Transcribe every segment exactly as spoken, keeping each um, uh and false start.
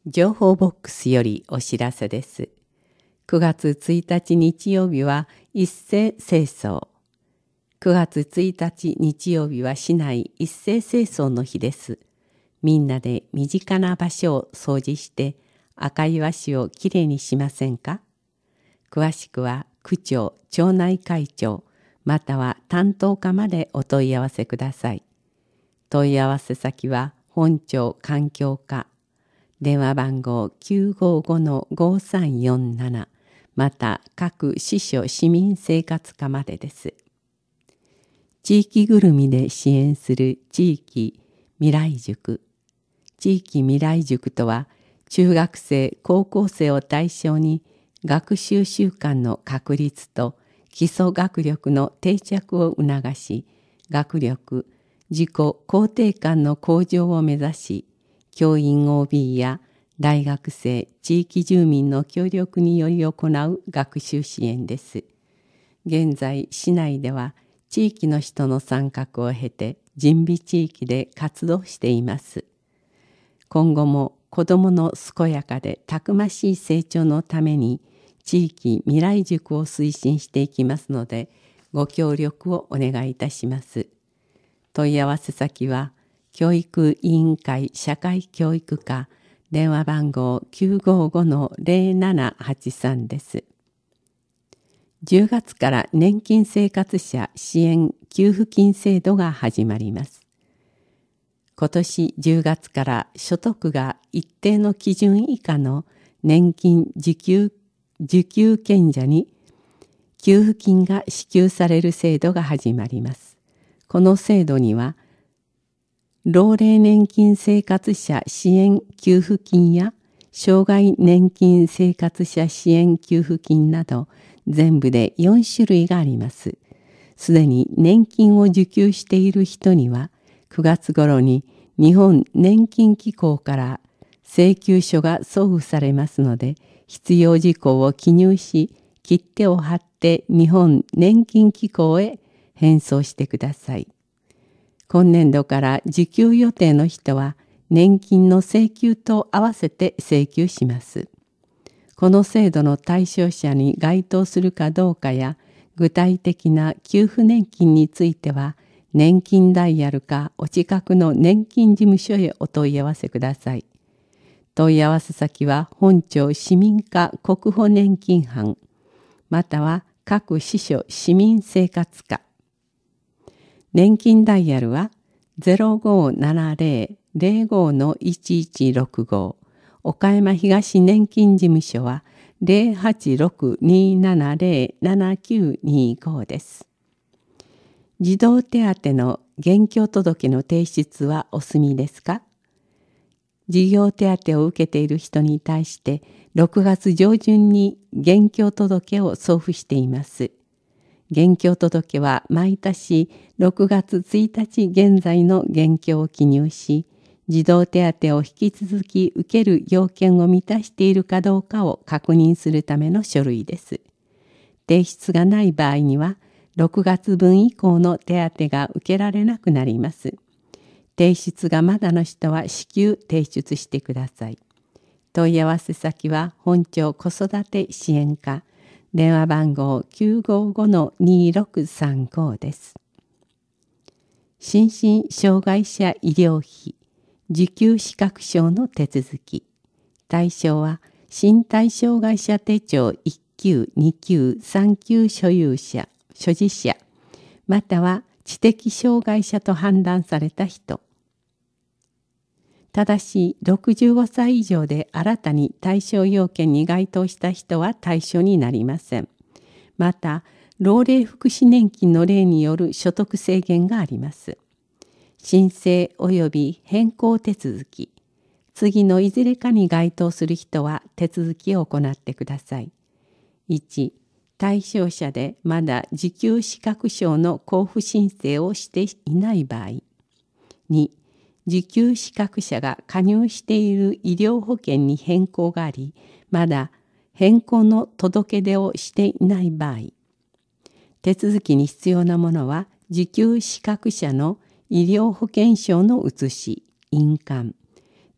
情報ボックスよりお知らせです。くがつついたち日曜日は一斉清掃。くがつついたち日曜日は市内一斉清掃の日です。みんなで身近な場所を掃除して赤岩市をきれいにしませんか？詳しくは区長、町内会長、または担当課までお問い合わせください。問い合わせ先は本町環境課。電話番号 きゅうごごのごさんよんなな また各支所市民生活課までです。地域ぐるみで支援する地域未来塾。地域未来塾とは中学生高校生を対象に学習習慣の確立と基礎学力の定着を促し、学力、自己肯定感の向上を目指し、教員 オービー や大学生、地域住民の協力により行う学習支援です。現在、市内では地域の人の参画を経て人備地域で活動しています。今後も子どもの健やかでたくましい成長のために地域未来塾を推進していきますので、ご協力をお願いいたします。問い合わせ先は教育委員会社会教育課、電話番号 きゅうごごのぜろななはちさん です。じゅうがつから年金生活者支援給付金制度が始まります。今年じゅうがつから所得が一定の基準以下の年金受給、受給権者に給付金が支給される制度が始まります。この制度には、老齢年金生活者支援給付金や障害年金生活者支援給付金など全部でよんしゅるいがあります。すでに年金を受給している人にはくがつ頃に日本年金機構から請求書が送付されますので、必要事項を記入し切手を貼って日本年金機構へ返送してください。今年度から受給予定の人は年金の請求と合わせて請求します。この制度の対象者に該当するかどうかや具体的な給付年金については年金ダイヤルかお近くの年金事務所へお問い合わせください。問い合わせ先は本町市民課国保年金班または各支所市民生活課。年金ダイヤルは ゼロごななゼロ ゼロごのいちいちろくご、岡山東年金事務所は ゼロはちろくにーななゼロ ななきゅうにご です。児童手当の現況届の提出はお済みですか？児童手当を受けている人に対してろくがつ上旬に現況届を送付しています。現況届は毎年ろくがつついたち現在の現況を記入し、児童手当を引き続き受ける要件を満たしているかどうかを確認するための書類です。提出がない場合には、ろくがつぶん以降の手当が受けられなくなります。提出がまだの人は至急提出してください。問い合わせ先は本町子育て支援課、電話番号 きゅうごごのにろくさんご です。心身障害者医療費受給資格証の手続き。対象は身体障害者手帳いっきゅう、にきゅう、さんきゅう所有者、所持者、または知的障害者と判断された人。ただしろくじゅうごさい以上で新たに対象要件に該当した人は対象になりません。また、老齢福祉年金の例による所得制限があります。申請及び変更手続き。次のいずれかに該当する人は手続きを行ってください。いち、対象者でまだ受給資格証の交付申請をしていない場合。に、受給資格者が加入している医療保険に変更があり、まだ変更の届け出をしていない場合。手続きに必要なものは、受給資格者の医療保険証の写し、印鑑、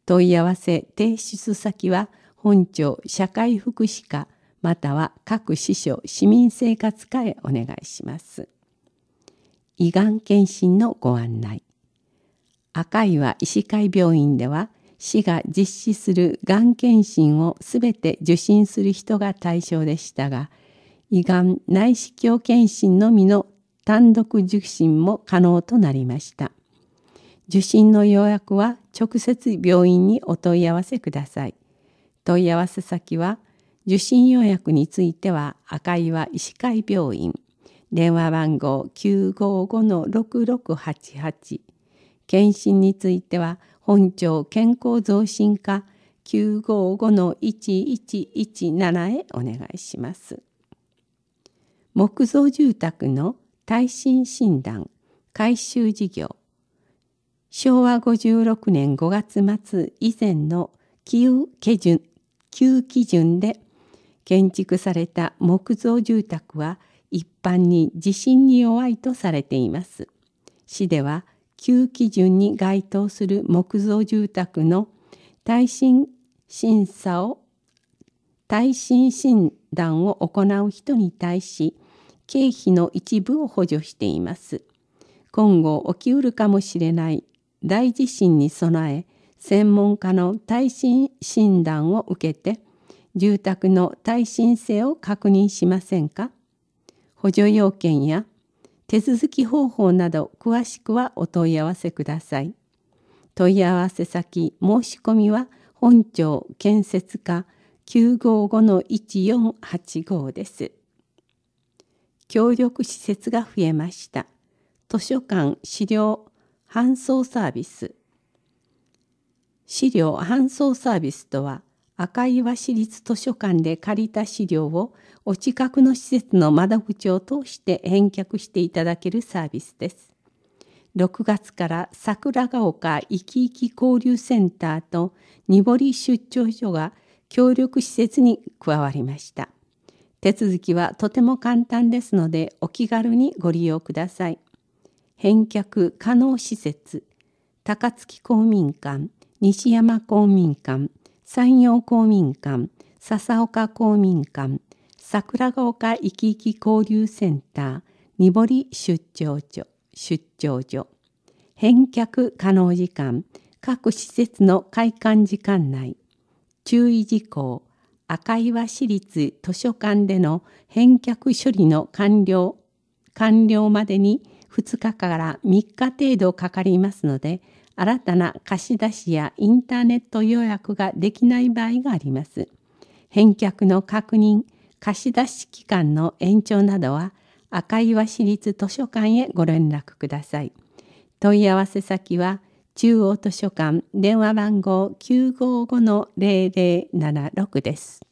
問い合わせ提出先は本庁社会福祉課または各支所市民生活課へお願いします。胃がん検診のご案内。赤岩医師会病院では市が実施するがん検診をすべて受診する人が対象でしたが、胃がん内視鏡検診のみの単独受診も可能となりました。受診の予約は直接病院にお問い合わせください。問い合わせ先は、受診予約については赤岩医師会病院、電話番号 きゅうごごのろくろくはちはち、検診については本庁健康増進課 きゅうごごのいちいちいちなな へお願いします。木造住宅の耐震診断改修事業。しょうわごじゅうろくねんごがつまつ以前の旧基準、旧基準で建築された木造住宅は一般に地震に弱いとされています。市では旧基準に該当する木造住宅の耐震審査を耐震診断を行う人に対し経費の一部を補助しています。今後起きうるかもしれない大地震に備え、専門家の耐震診断を受けて住宅の耐震性を確認しませんか？補助要件や手続き方法など詳しくはお問い合わせください。問い合わせ先申し込みは本庁建設課 きゅうごごのいちよんはちご です。協力施設が増えました。図書館資料搬送サービス。資料搬送サービスとは、赤岩市立図書館で借りた資料をお近くの施設の窓口を通して返却していただけるサービスです。ろくがつから桜ヶ丘いきいき交流センターとにぼり出張所が協力施設に加わりました。手続きはとても簡単ですのでお気軽にご利用ください。返却可能施設、高槻公民館、西山公民館、山陽公民館、笹岡公民館、桜ヶ丘いきいき交流センター、にぼり出張所、出張所。返却可能時間、各施設の開館時間内。注意事項、赤岩市立図書館での返却処理の完了、完了までにふつかからみっか程度かかりますので、新たな貸し出しやインターネット予約ができない場合があります。返却の確認、貸し出し期間の延長などは赤岩市立図書館へご連絡ください。問い合わせ先は中央図書館電話番号 きゅうごごのぜろぜろななろく です。